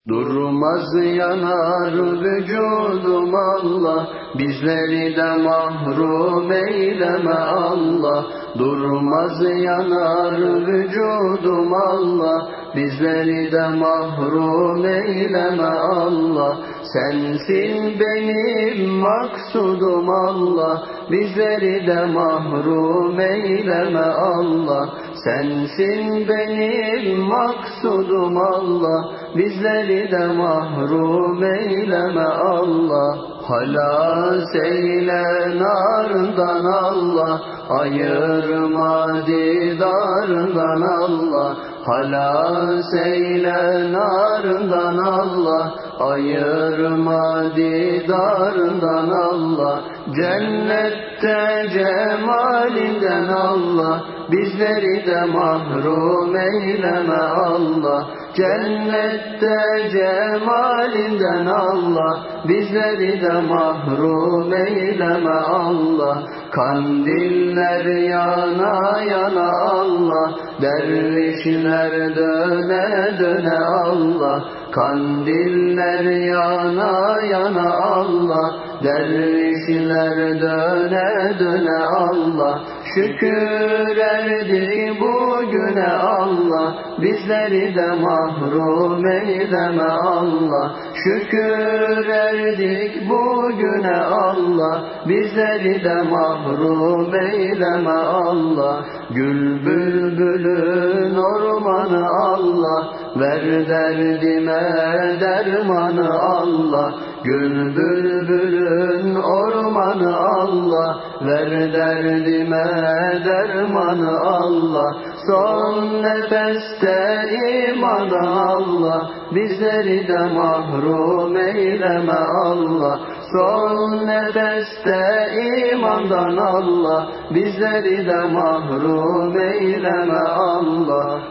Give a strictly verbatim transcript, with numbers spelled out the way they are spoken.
Durmaz yanar vücudum Allah, bizleri de mahrum eyleme Allah. Durmaz yanar vücudum Allah, bizleri de mahrum eyleme Allah. Sensin benim maksudum Allah, bizleri de mahrum eyleme Allah. Sensin benim maksudum Allah, bizleri de mahrum eyleme Allah. Halas eyle narından Allah, ayırma didarından Allah. Halas eyle narından Allah, ayırma didarından Allah. Cennette cemalinden Allah, bizleri de mahrum eyleme Allah. Cennette cemalinden Allah, bizleri de mahrum eyleme Allah. Kandiller yana yana Allah, dervişler döne döne Allah. Kandiller yana yana Allah, dervişler döne döne Allah. Şükür erdik bugüne Allah, bizleri de mahrum eyleme Allah. Şükür erdik bugüne Allah, bizleri de mahrum eyleme Allah. Gül bülbülün ormanı Allah, ver derdime dermanı Allah. Gül bülbülün ormanı Allah, ver derdime dermanı Allah. Son nefeste imanı Allah, bizleri de mahrum eyleme Allah. Son nefeste imandan Allah, bizleri de mahrum eyleme Allah.